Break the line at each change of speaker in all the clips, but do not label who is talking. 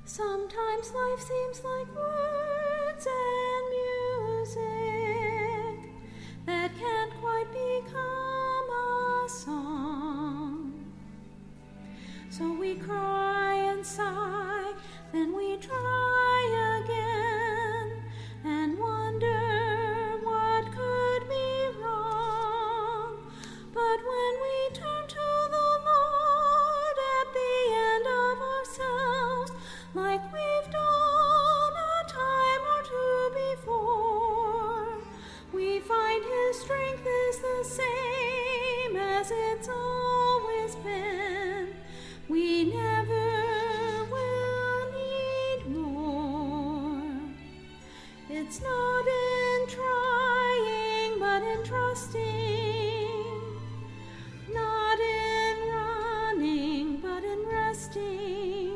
Sometimes life seems like words and music that can't quite become a song. So we cry and sigh, then we try again and wonder what could be wrong. But when we turn to the Lord at the end of ourselves, like we've done a time or two before, we find His strength is the same as it's always been. We never will need more. It's not in trying, but in trusting. Not in running, but in resting.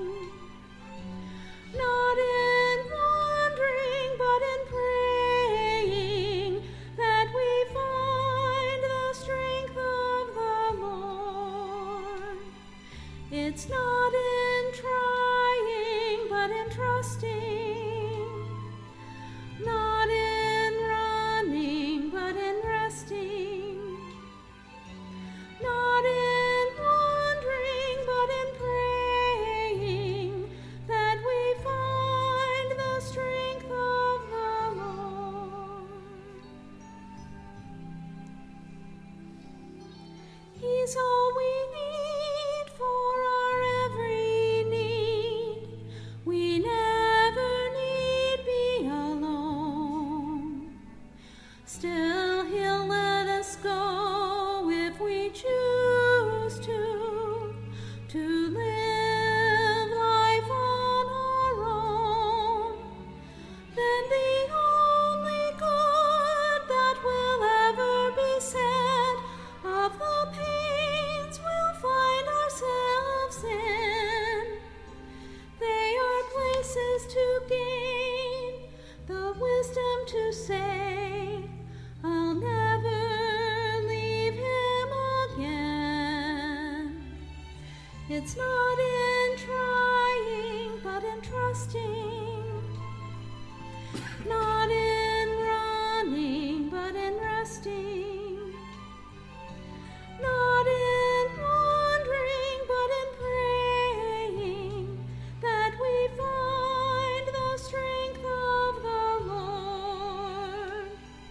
Not in wandering, but in praying, that we find the strength of the Lord. It's not in trying, but in trusting. Not in running, but in resting. Not in wandering, but in praying, that we find the strength of the Lord. He's all we need for our every need. We never need be alone. Still, He'll let us go if we choose to live life on our own. Then the only good that will ever be said of the pains we'll find ourselves in, they are places to gain the wisdom to say, I'll never leave Him again. It's not in trying, but in trusting. Not in running, but in resting. Not in wandering, but in praying, that we find the strength of the Lord.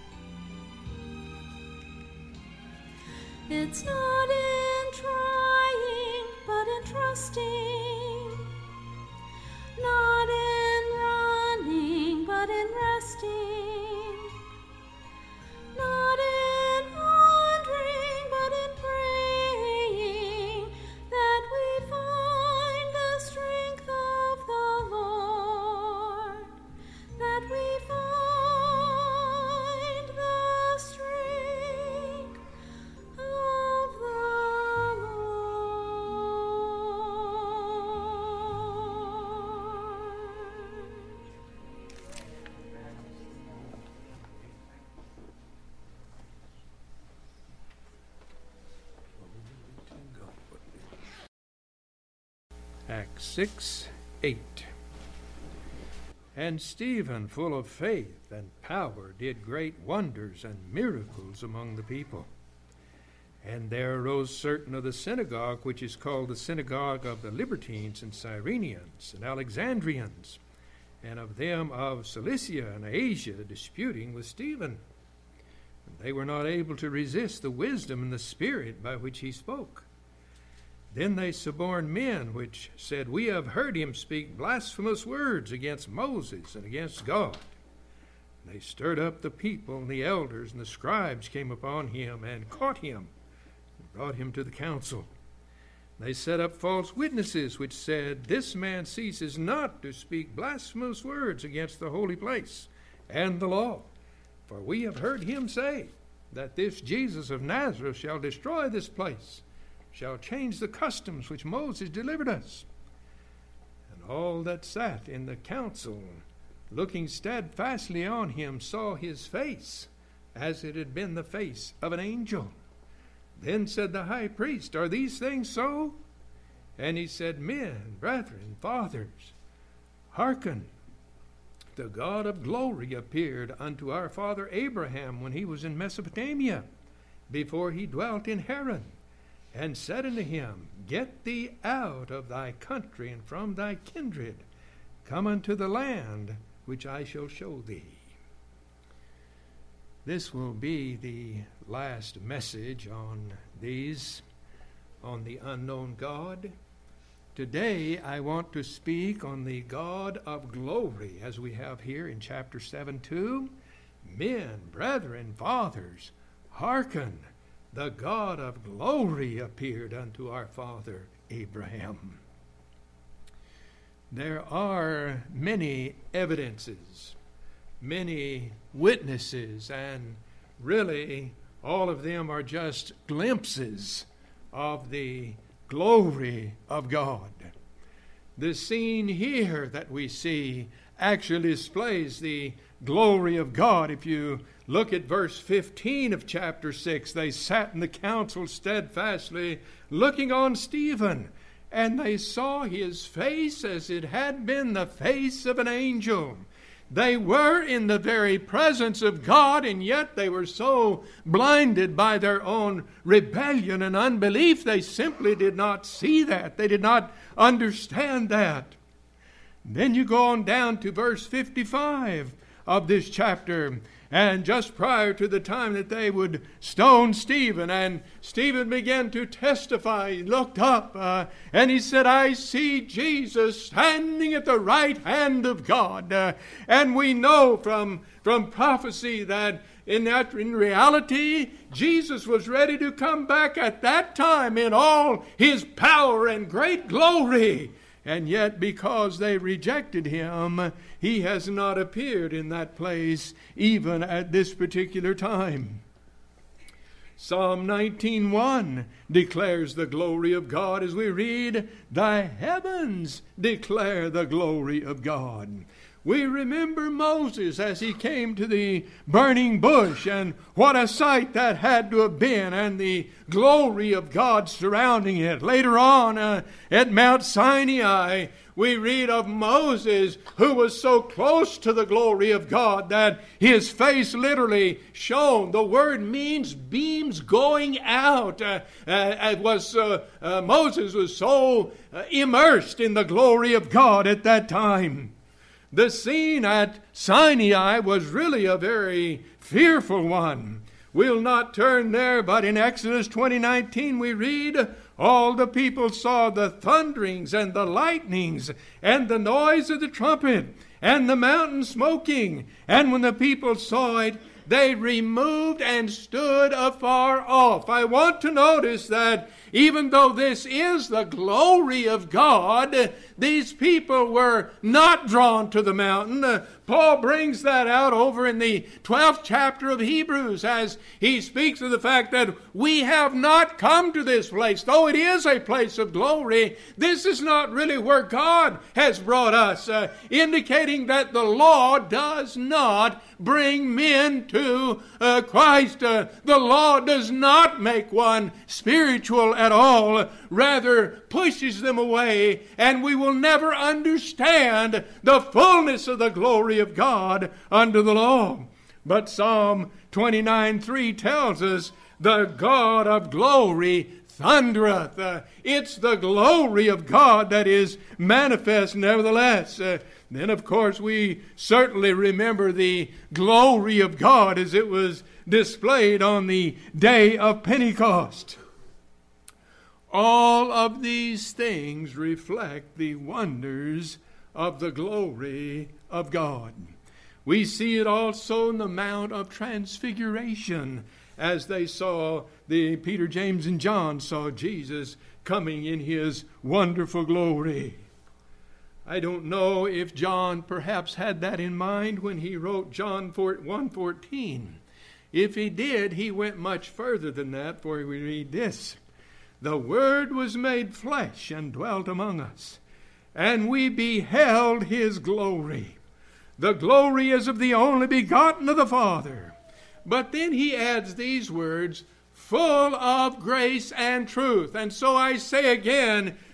It's not in trying, but in trusting. Not in running, but in resting. Not in wandering, but in praying, that we find the strength of the Lord. That we find the strength of the
Acts 6:8. And Stephen, full of faith and power, did great wonders and miracles among the people. And there arose certain of the synagogue, which is called the synagogue of the Libertines and Cyrenians and Alexandrians, and of them of Cilicia and Asia, disputing with Stephen. And they were not able to resist the wisdom and the spirit by which he spoke. Then they suborned men, which said, We have heard him speak blasphemous words against Moses and against God. And they stirred up the people, and the elders and the scribes came upon him and caught him and brought him to the council. They set up false witnesses, which said, This man ceases not to speak blasphemous words against the holy place and the law. For we have heard him say that this Jesus of Nazareth shall destroy this place, shall change the customs which Moses delivered us. And all that sat in the council, looking steadfastly on him, saw his face as it had been the face of an angel. Then said the high priest, Are these things so? And he said, Men, brethren, fathers, Hearken, the God of glory appeared unto our father Abraham when he was in Mesopotamia, before he dwelt in Haran, and said unto him, Get thee out of thy country and from thy kindred, come unto the land which I shall show thee. This will be the last message on the unknown God. Today I want to speak on the God of glory, as we have here in chapter 7:2. Men, brethren, fathers, hearken, the God of glory appeared unto our father Abraham. There are many evidences, many witnesses, and really all of them are just glimpses of the glory of God. The scene here that we see actually displays the glory of God. If you look at verse 15 of chapter 6, they sat in the council steadfastly, looking on Stephen, and they saw his face as it had been the face of an angel. They were in the very presence of God, and yet they were so blinded by their own rebellion and unbelief, they simply did not see that. They did not understand that. Then you go on down to verse 55 of this chapter, and just prior to the time that they would stone Stephen, and Stephen began to testify, he looked up, and he said, I see Jesus standing at the right hand of God. And we know from prophecy that in reality, Jesus was ready to come back at that time in all his power and great glory. And yet, because they rejected him, he has not appeared in that place even at this particular time. Psalm 19:1 declares the glory of God as we read, Thy heavens declare the glory of God. We remember Moses as he came to the burning bush, and what a sight that had to have been, and the glory of God surrounding it. Later on at Mount Sinai, we read of Moses who was so close to the glory of God that his face literally shone. The word means beams going out. Moses was so immersed in the glory of God at that time. The scene at Sinai was really a very fearful one. We'll not turn there, but in Exodus 20:19 we read, All the people saw the thunderings and the lightnings and the noise of the trumpet and the mountain smoking. And when the people saw it, they removed and stood afar off. I want to notice that even though this is the glory of God, these people were not drawn to the mountain. Paul brings that out over in the 12th chapter of Hebrews as he speaks of the fact that we have not come to this place. Though it is a place of glory, this is not really where God has brought us, indicating that the law does not bring men to Christ. The law does not make one spiritual at all, rather pushes them away, and we will never understand the fullness of the glory of God under the law. But Psalm 29:3 tells us, the God of glory thundereth. It's the glory of God that is manifest nevertheless. Then, of course, we certainly remember the glory of God as it was displayed on the day of Pentecost. All of these things reflect the wonders of the glory of God. We see it also in the Mount of Transfiguration as they saw, Peter, James, and John saw Jesus coming in his wonderful glory. I don't know if John perhaps had that in mind when he wrote John 1:14. If he did, he went much further than that, for we read this. The Word was made flesh and dwelt among us, and we beheld his glory. The glory is of the only begotten of the Father. But then he adds these words, full of grace and truth. And so I say again,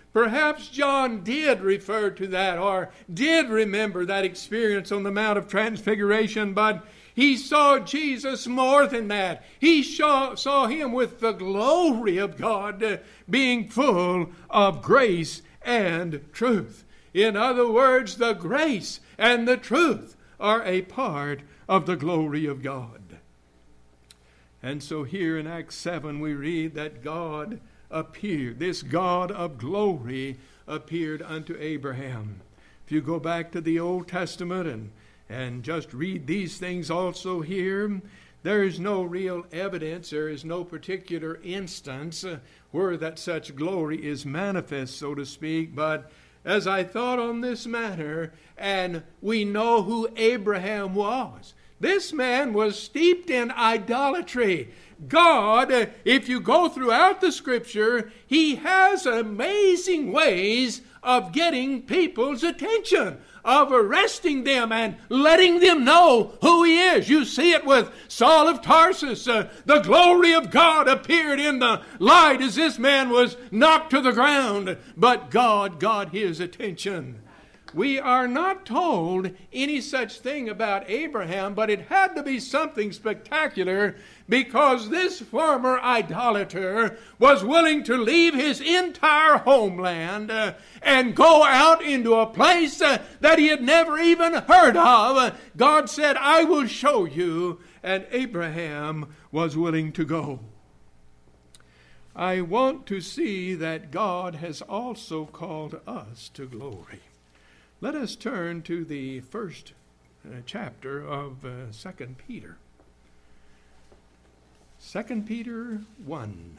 Perhaps John did refer to that or did remember that experience on the Mount of Transfiguration, but he saw Jesus more than that. He saw him with the glory of God, being full of grace and truth. In other words, the grace and the truth are a part of the glory of God. And so here in Acts 7 we read that God appeared. This God of glory appeared unto Abraham. If you go back to the Old Testament and just read these things also here, there is no real evidence, there is no particular instance where that such glory is manifest, so to speak. But as I thought on this matter, and we know who Abraham was, this man was steeped in idolatry. God, if you go throughout the Scripture, He has amazing ways of getting people's attention, of arresting them and letting them know who He is. You see it with Saul of Tarsus. The glory of God appeared in the light as this man was knocked to the ground, but God got his attention. We are not told any such thing about Abraham, but it had to be something spectacular, because this former idolater was willing to leave his entire homeland and go out into a place that he had never even heard of. God said, I will show you, and Abraham was willing to go. I want to see that God has also called us to glory. Let us turn to the first chapter of 2 Peter. 2 Peter 1.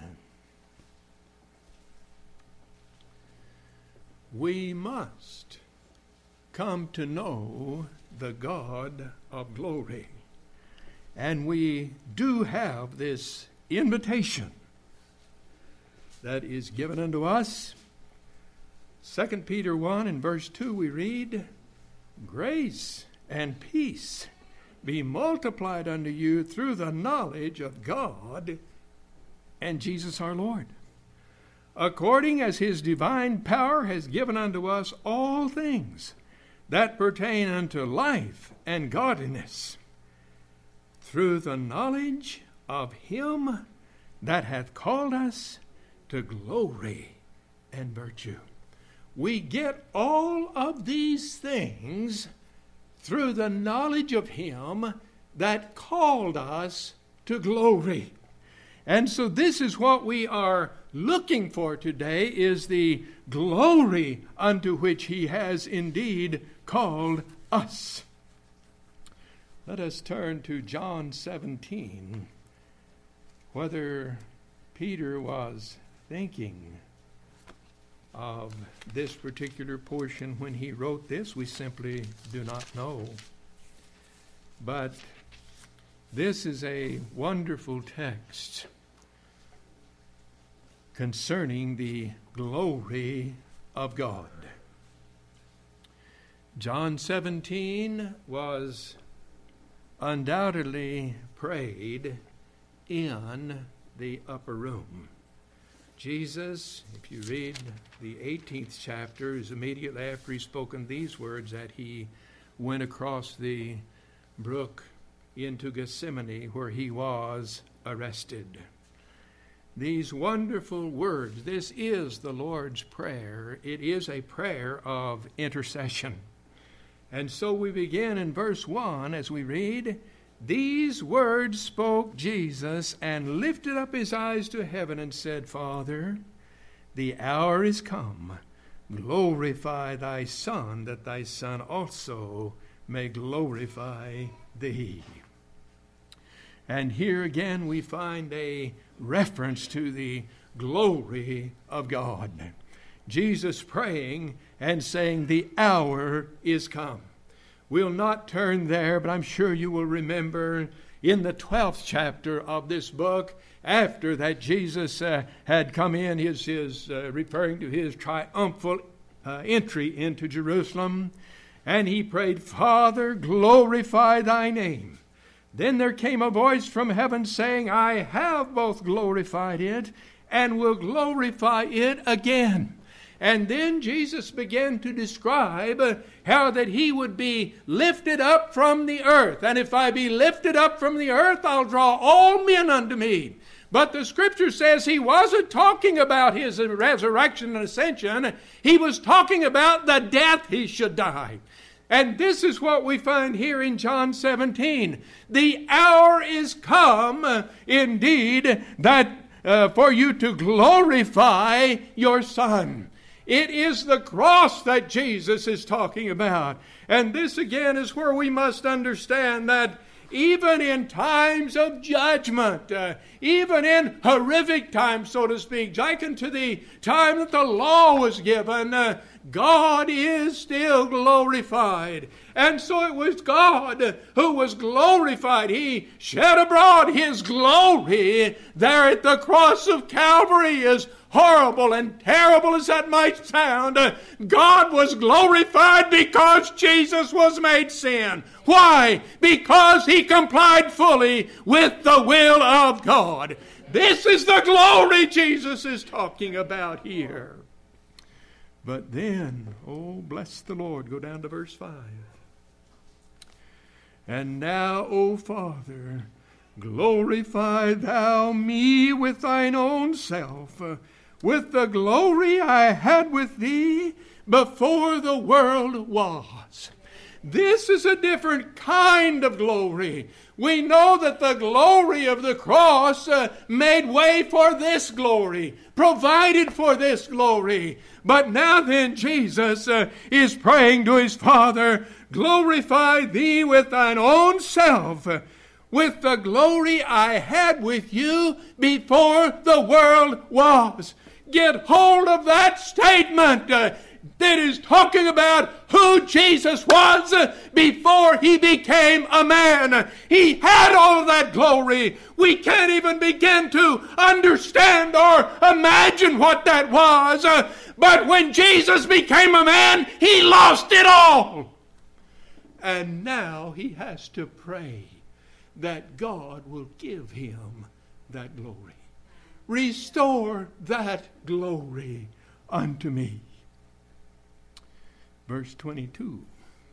We must come to know the God of glory. And we do have this invitation that is given unto us. 2 Peter 1 and verse 2 we read, grace and peace be multiplied unto you through the knowledge of God and Jesus our Lord, according as His divine power has given unto us all things that pertain unto life and godliness, through the knowledge of Him that hath called us to glory and virtue. We get all of these things through the knowledge of Him that called us to glory. And so this is what we are looking for today, is the glory unto which He has indeed called us. Let us turn to John 17. Whether Peter was thinking of this particular portion when he wrote this, we simply do not know. But this is a wonderful text concerning the glory of God. John 17 was undoubtedly prayed in the upper room. Jesus, if you read the 18th chapter, is immediately after He's spoken these words that He went across the brook into Gethsemane, where He was arrested. These wonderful words, this is the Lord's Prayer. It is a prayer of intercession. And so we begin in verse 1 as we read, these words spoke Jesus, and lifted up His eyes to heaven, and said, Father, the hour is come. Glorify Thy Son, that Thy Son also may glorify Thee. And here again we find a reference to the glory of God. Jesus praying and saying, the hour is come. We'll not turn there, but I'm sure you will remember in the 12th chapter of this book, after that Jesus had come in, referring to His triumphal entry into Jerusalem, and He prayed, Father, glorify Thy name. Then there came a voice from heaven saying, I have both glorified it and will glorify it again. And then Jesus began to describe how that he would be lifted up from the earth. And if I be lifted up from the earth, I'll draw all men unto me. But the Scripture says he wasn't talking about his resurrection and ascension. He was talking about the death he should die. And this is what we find here in John 17. The hour is come, indeed, that for you to glorify your Son. It is the cross that Jesus is talking about. And this again is where we must understand that even in times of judgment, even in horrific times, so to speak, like unto the time that the law was given, God is still glorified. And so it was God who was glorified. He shed abroad His glory there at the cross of Calvary. As horrible and terrible as that might sound, God was glorified because Jesus was made sin. Why? Because He complied fully with the will of God. This is the glory Jesus is talking about here. But then, oh, bless the Lord, go down to verse 5. And now, O Father, glorify Thou me with Thine own self, with the glory I had with Thee before the world was. This is a different kind of glory. We know that the glory of the cross made way for this glory, provided for this glory. But now then Jesus is praying to His Father, glorify Thee with Thine own self, with the glory I had with You before the world was. Get hold of that statement. That is talking about who Jesus was before He became a man. He had all of that glory. We can't even begin to understand or imagine what that was. But when Jesus became a man, He lost it all. And now He has to pray that God will give Him that glory. Restore that glory unto me. Verse 22.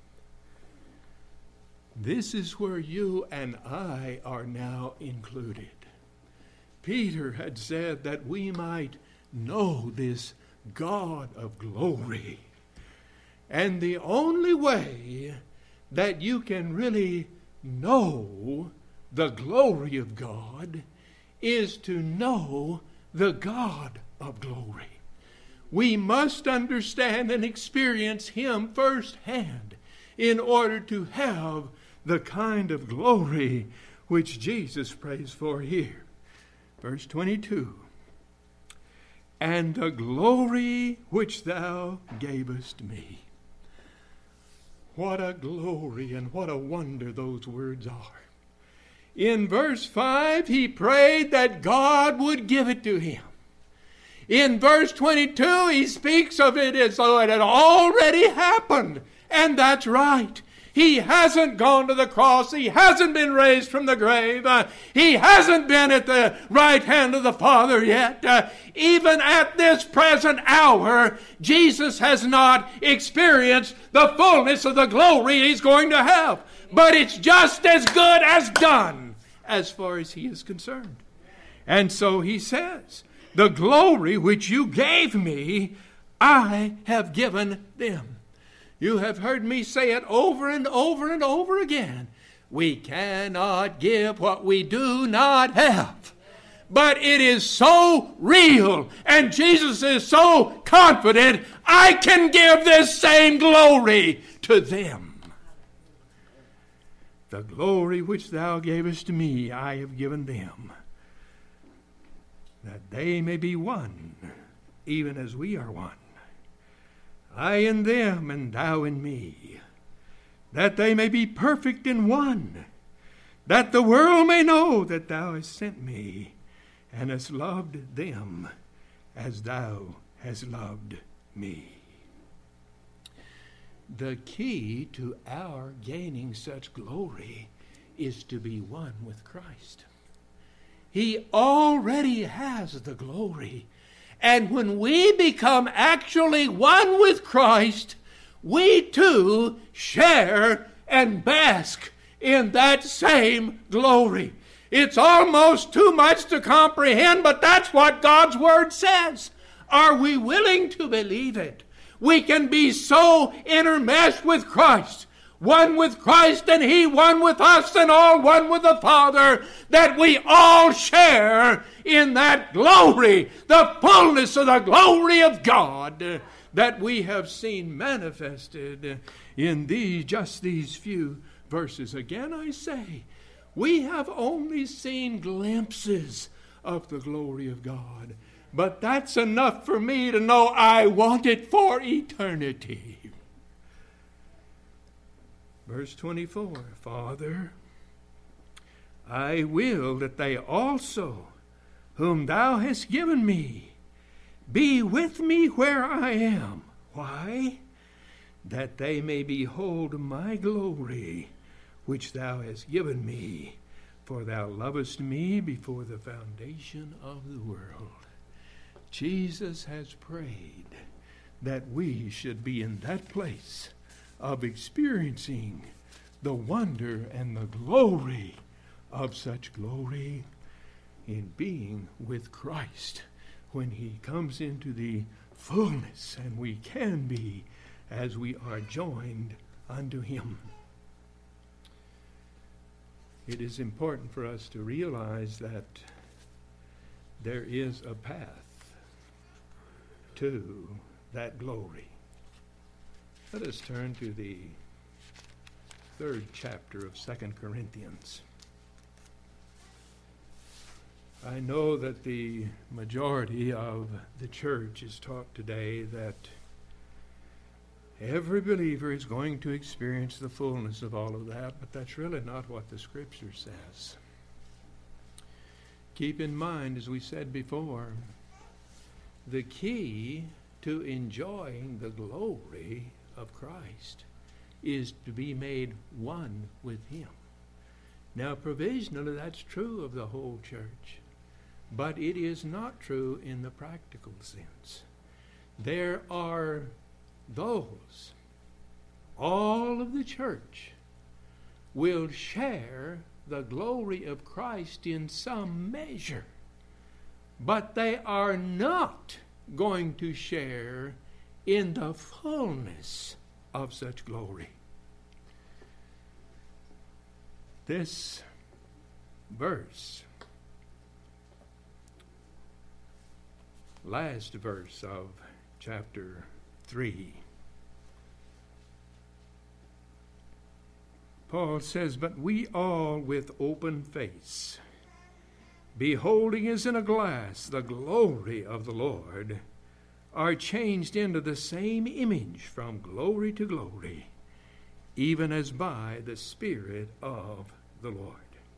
This is where you and I are now included. Peter had said that we might know this God of glory. And the only way that you can really know the glory of God is to know the God of glory. We must understand and experience Him firsthand in order to have the kind of glory which Jesus prays for here. Verse 22. And the glory which Thou gavest me. What a glory and what a wonder those words are. In verse 5, he prayed that God would give it to him. In verse 22, he speaks of it as though it had already happened. And that's right. He hasn't gone to the cross. He hasn't been raised from the grave. He hasn't been at the right hand of the Father yet. Even at this present hour, Jesus has not experienced the fullness of the glory He's going to have. But it's just as good as done as far as He is concerned. And so He says, the glory which You gave me, I have given them. You have heard me say it over and over and over again. We cannot give what we do not have. But it is so real, and Jesus is so confident, I can give this same glory to them. The glory which Thou gavest to me, I have given them, that they may be one, even as we are one. I in them, and Thou in me, that they may be perfect in one, that the world may know that Thou hast sent me, and hast loved them as Thou hast loved me. The key to our gaining such glory is to be one with Christ. He already has the glory, And when we become actually one with Christ, we too share and bask in that same glory. It's almost too much to comprehend, but that's what God's Word says. Are we willing to believe it? We can be so intermeshed with Christ, one with Christ and He one with us and all one with the Father, that we all share in that glory, the fullness of the glory of God that we have seen manifested in these few verses. Again I say, we have only seen glimpses of the glory of God. But that's enough for me to know I want it for eternity. Verse 24, Father, I will that they also, whom thou hast given me, be with me where I am. Why? That they may behold my glory, which thou hast given me, for thou lovest me before the foundation of the world. Jesus has prayed that we should be in that place of experiencing the wonder and the glory of such glory in being with Christ when He comes into the fullness, and we can be as we are joined unto Him. It is important for us to realize that there is a path to that glory. Let us turn to the 3rd chapter of 2 Corinthians. I know that the majority of the church is taught today that every believer is going to experience the fullness of all of that, but that's really not what the Scripture says. Keep in mind, as we said before, the key to enjoying the glory of Christ is to be made one with Him. Now, provisionally, that's true of the whole church, but it is not true in the practical sense. There are those, all of the church will share the glory of Christ in some measure, but they are not going to share in the fullness of such glory. This verse, last verse of chapter 3, Paul says, "But we all with open face, beholding as in a glass the glory of the Lord, are changed into the same image from glory to glory, even as by the Spirit of the Lord."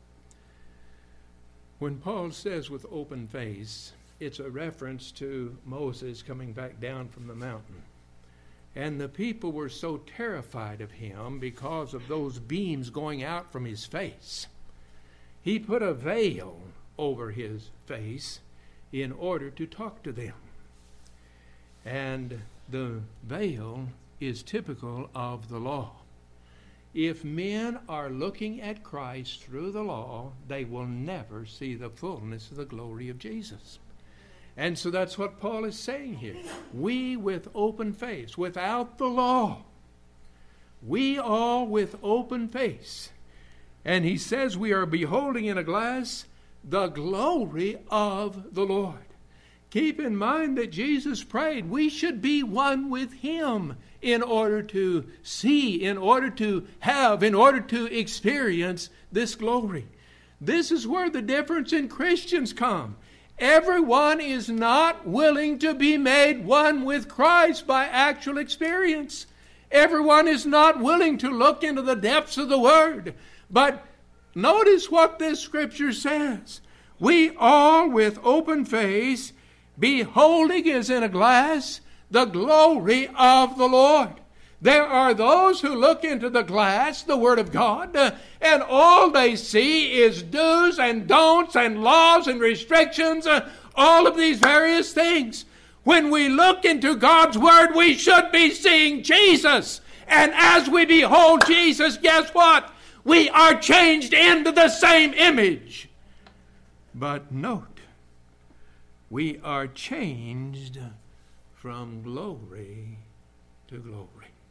When Paul says with open face, it's a reference to Moses coming back down from the mountain. And the people were so terrified of him because of those beams going out from his face. He put a veil over his face in order to talk to them. And the veil is typical of the law. If men are looking at Christ through the law, they will never see the fullness of the glory of Jesus. And so that's what Paul is saying here. We with open face, without the law, we all with open face. And he says we are beholding in a glass the glory of the Lord. Keep in mind that Jesus prayed we should be one with Him in order to see, in order to have, in order to experience this glory. This is where the difference in Christians come. Everyone is not willing to be made one with Christ by actual experience. Everyone is not willing to look into the depths of the Word. But notice what this Scripture says. We all with open face, beholding as in a glass the glory of the Lord. There are those who look into the glass, the Word of God, and all they see is do's and don'ts and laws and restrictions, all of these various things. When we look into God's Word, we should be seeing Jesus. And as we behold Jesus, guess what? We are changed into the same image. But note, we are changed from glory to glory.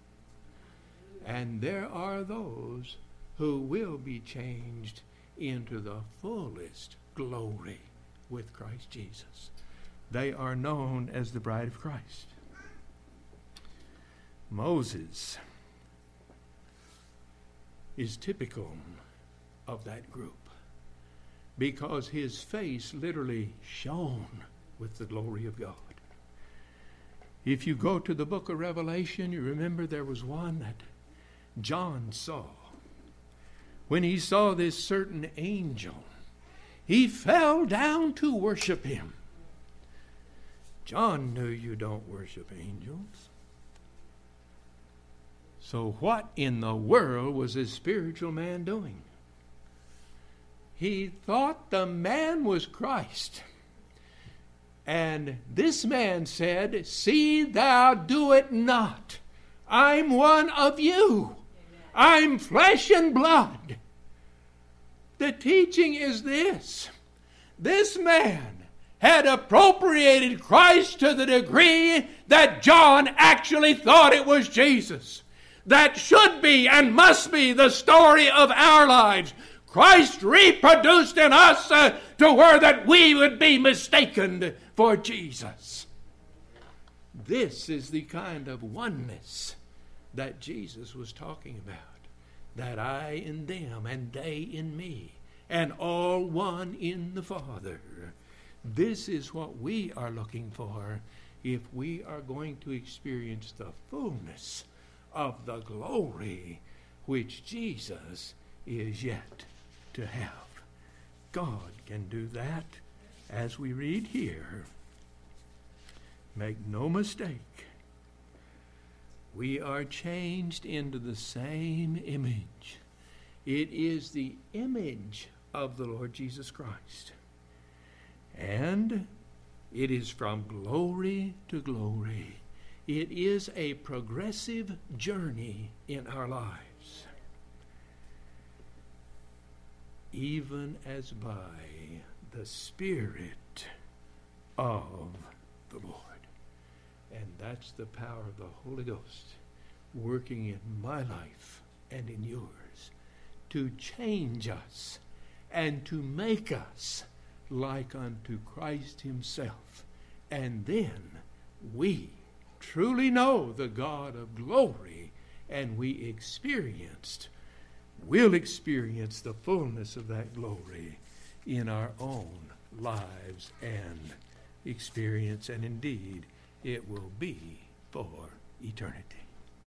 And there are those who will be changed into the fullest glory with Christ Jesus. They are known as the bride of Christ. Moses is typical of that group because his face literally shone with the glory of God. If you go to the book of Revelation, you remember there was one that John saw. When he saw this certain angel, he fell down to worship him. John knew you don't worship angels. So what in the world was this spiritual man doing? He thought the man was Christ. And this man said, "See thou do it not. I'm one of you. I'm flesh and blood." The teaching is this. This man had appropriated Christ to the degree that John actually thought it was Jesus. That should be and must be the story of our lives. Christ reproduced in us to where that we would be mistaken for Jesus. This is the kind of oneness that Jesus was talking about. That I in them and they in me, and all one in the Father. This is what we are looking for if we are going to experience the fullness of the glory which Jesus is yet to have. God can do that, as we read here. Make no mistake, we are changed into the same image. It is the image of the Lord Jesus Christ. And it is from glory to glory. It is a progressive journey in our lives. Even as by the Spirit of the Lord. And that's the power of the Holy Ghost working in my life and in yours to change us and to make us like unto Christ himself. And then we truly know the God of glory, and we will experience the fullness of that glory in our own lives and experience, and indeed it will be for eternity.